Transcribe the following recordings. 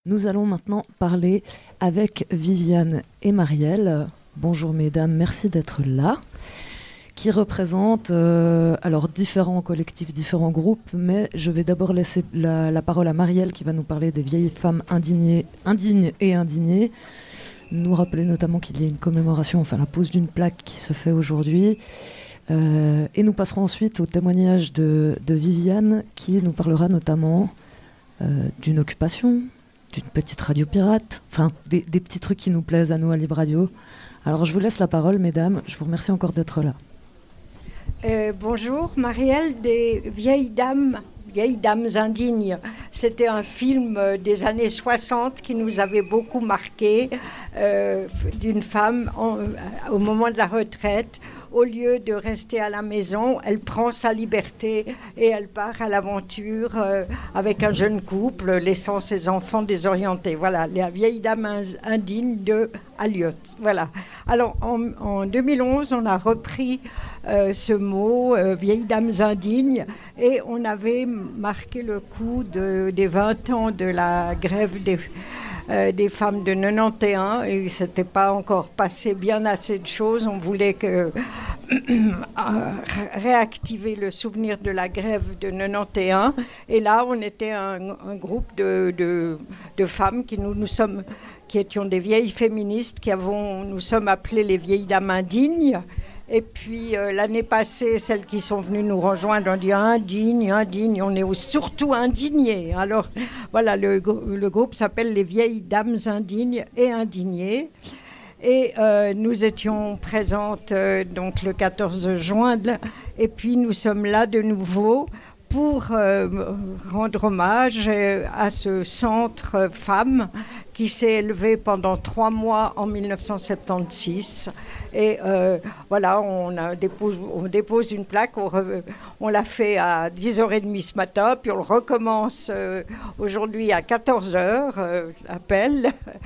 Nous allons maintenant parler avec Viviane et Marielle. Bonjour mesdames, merci d'être là. Qui représentent alors différents collectifs, différents groupes, mais je vais d'abord laisser la parole à Marielle qui va nous parler des vieilles femmes indignes et indignées. Nous rappeler notamment qu'il y a une commémoration, enfin la pose d'une plaque qui se fait aujourd'hui. Et nous passerons ensuite au témoignage de Viviane qui nous parlera notamment d'une occupation, d'une petite radio pirate, enfin des petits trucs qui nous plaisent à nous à Libre Radio. Alors je vous laisse la parole mesdames, je vous remercie encore d'être là. Bonjour, Marielle, des vieilles dames indignes. C'était un film des années 60 qui nous avait beaucoup marqué, d'une femme au moment de la retraite. Au lieu de rester à la maison, elle prend sa liberté et elle part à l'aventure avec un jeune couple, laissant ses enfants désorientés. Voilà, la vieille dame indigne de Alliot. Voilà. Alors, en 2011, on a repris ce mot, vieilles dames indignes, et on avait marqué le coup des 20 ans de la grève des femmes de 91, et c'était pas encore passé bien assez de choses. On voulait réactiver le souvenir de la grève de 91, et là on était un groupe de femmes qui étions des vieilles féministes nous sommes appelées les vieilles dames indignes. Et puis l'année passée, celles qui sont venues nous rejoindre ont dit indigne, on est surtout indignés. Alors voilà, le groupe s'appelle les vieilles dames indignes et indignées. Et nous étions présentes donc le 14 juin, et puis nous sommes là de nouveau pour rendre hommage à ce centre femmes qui s'est élevé pendant 3 mois en 1976. Et voilà, on dépose une plaque, on l'a fait à 10h30 ce matin, puis on le recommence aujourd'hui à 14h, l'appel,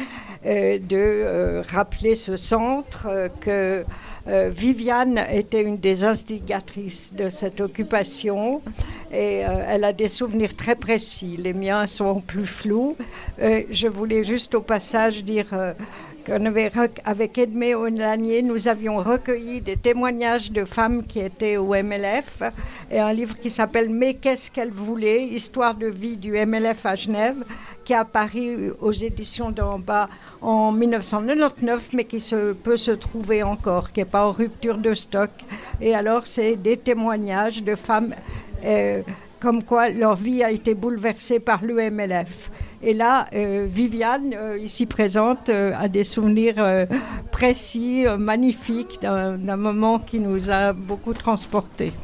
de rappeler ce centre que Viviane était une des instigatrices de cette occupation, et elle a des souvenirs très précis. Les miens sont plus flous. Je voulais juste au passage dire qu'avec Edmé Onlanier, nous avions recueilli des témoignages de femmes qui étaient au MLF, et un livre qui s'appelle « Mais qu'est-ce qu'elle voulait ? Histoire de vie du MLF à Genève », qui a paru aux éditions d'en bas en 1999, mais qui peut se trouver encore, qui n'est pas en rupture de stock. Et alors, c'est des témoignages de femmes comme quoi leur vie a été bouleversée par le MLF. Et là, Viviane, ici présente, a des souvenirs précis, magnifiques, d'un moment qui nous a beaucoup transportés.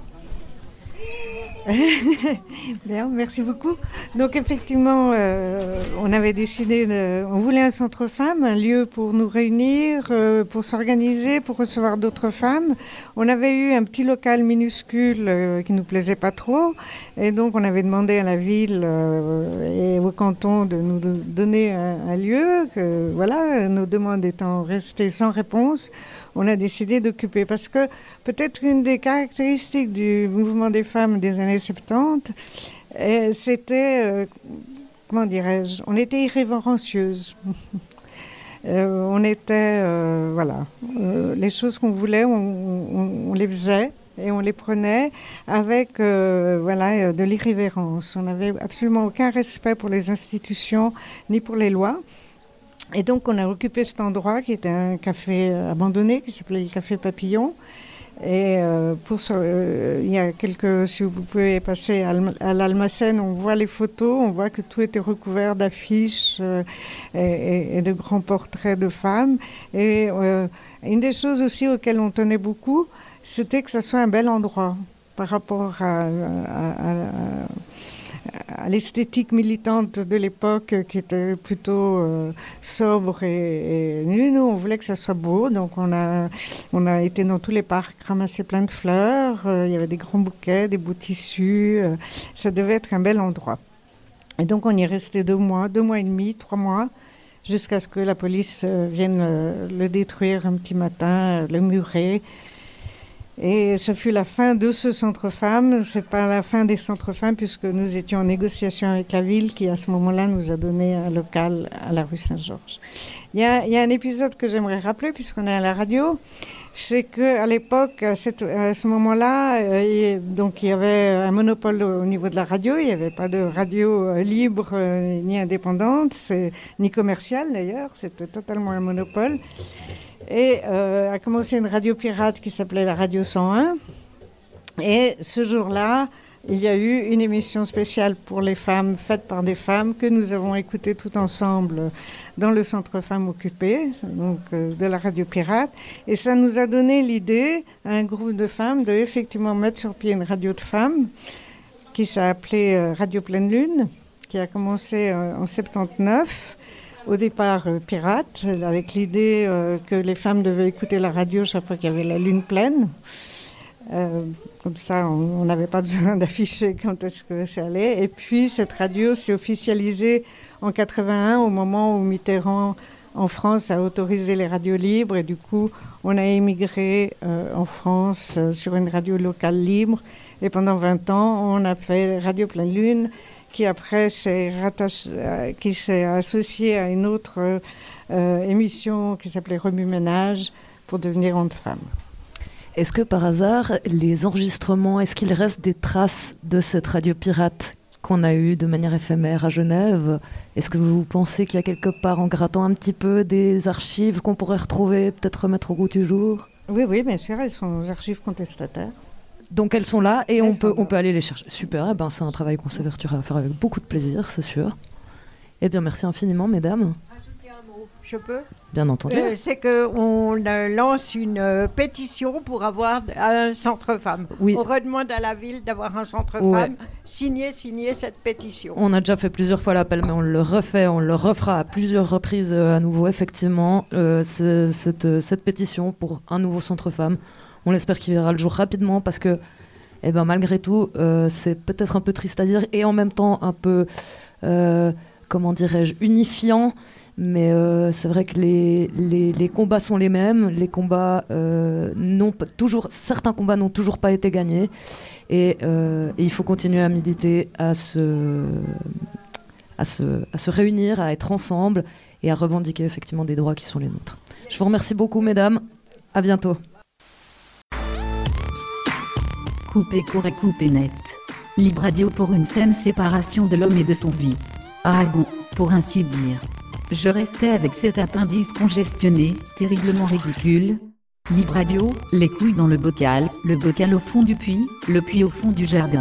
Bien, merci beaucoup. Donc effectivement, on avait décidé, on voulait un centre femmes, un lieu pour nous réunir, pour s'organiser, pour recevoir d'autres femmes. On avait eu un petit local minuscule qui nous plaisait pas trop, et donc on avait demandé à la ville et au canton de nous donner un lieu. Voilà, nos demandes étant restées sans réponse, on a décidé d'occuper, parce que peut-être une des caractéristiques du mouvement des femmes des années 70, c'était, comment dirais-je, on était irrévérencieuses. On était, voilà, les choses qu'on voulait, on les faisait et on les prenait avec voilà, de l'irrévérence. On n'avait absolument aucun respect pour les institutions ni pour les lois. Et donc, on a occupé cet endroit qui était un café abandonné, qui s'appelait le Café Papillon. Et il y a si vous pouvez passer à l'Almacène, on voit les photos, on voit que tout était recouvert d'affiches et de grands portraits de femmes. Et une des choses aussi auxquelles on tenait beaucoup, c'était que ça soit un bel endroit par rapport à l'esthétique militante de l'époque qui était plutôt sobre et nous on voulait que ça soit beau, donc on a été dans tous les parcs ramasser plein de fleurs, il y avait des grands bouquets, des beaux tissus, ça devait être un bel endroit. Et donc on y est resté 2 mois et demi, 3 mois, jusqu'à ce que la police vienne le détruire un petit matin, le murer. Et ça fut la fin de ce centre femmes. C'est pas la fin des centres femmes puisque nous étions en négociation avec la ville qui, à ce moment-là, nous a donné un local à la rue Saint-Georges. Il y a un épisode que j'aimerais rappeler puisqu'on est à la radio. C'est qu'à l'époque, à ce moment-là, donc il y avait un monopole au niveau de la radio. Il n'y avait pas de radio libre ni indépendante, ni commerciale d'ailleurs. C'était totalement un monopole. Et a commencé une radio pirate qui s'appelait la Radio 101. Et ce jour-là, il y a eu une émission spéciale pour les femmes, faite par des femmes, que nous avons écoutée tout ensemble dans le centre Femmes Occupées, donc de la radio pirate. Et ça nous a donné l'idée, à un groupe de femmes, de effectivement mettre sur pied une radio de femmes qui s'est appelée Radio Pleine Lune, qui a commencé en 79. Au départ pirate, avec l'idée que les femmes devaient écouter la radio chaque fois qu'il y avait la lune pleine. Comme ça, on n'avait pas besoin d'afficher quand est-ce que ça allait. Et puis, cette radio s'est officialisée en 81, au moment où Mitterrand, en France, a autorisé les radios libres. Et du coup, on a émigré en France sur une radio locale libre. Et pendant 20 ans, on a fait Radio Pleine Lune, qui après s'est associée à une autre émission qui s'appelait Remue-Ménage pour devenir Ondes Femmes. Est-ce que par hasard, les enregistrements, est-ce qu'il reste des traces de cette radio pirate qu'on a eue de manière éphémère à Genève? Est-ce que vous pensez qu'il y a quelque part, en grattant un petit peu, des archives qu'on pourrait retrouver, peut-être remettre au goût du jour? Oui, bien sûr, elles sont aux archives contestataires. Donc elles sont là et on peut aller les chercher. Super, c'est un travail conservateur à faire avec beaucoup de plaisir, c'est sûr. Eh bien, merci infiniment, mesdames. Ajouter un mot, je peux? Bien entendu. C'est qu'on lance une pétition pour avoir un centre femmes. Oui. On redemande à la ville d'avoir un centre femmes. Signez cette pétition. On a déjà fait plusieurs fois l'appel, mais on le refera à plusieurs reprises à nouveau, effectivement, cette pétition pour un nouveau centre femmes. On espère qu'il verra le jour rapidement parce que, malgré tout, c'est peut-être un peu triste à dire et en même temps un peu, unifiant. Mais c'est vrai que les combats sont les mêmes. Les combats certains combats n'ont toujours pas été gagnés et il faut continuer à militer, à se réunir, à être ensemble et à revendiquer effectivement des droits qui sont les nôtres. Je vous remercie beaucoup, mesdames. À bientôt. Coupé court et coupé net. Libre Radio pour une saine séparation de l'homme et de son vie. Aragon, pour ainsi dire. Je restais avec cet appendice congestionné, terriblement ridicule. Libre Radio, les couilles dans le bocal au fond du puits, le puits au fond du jardin.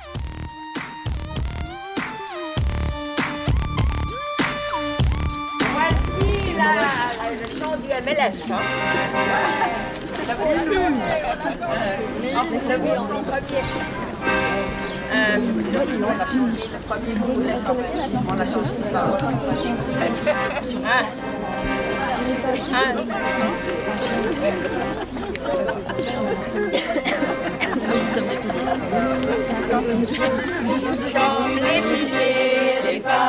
Voici le chant du MLF. Nous sommes les piliers des femmes.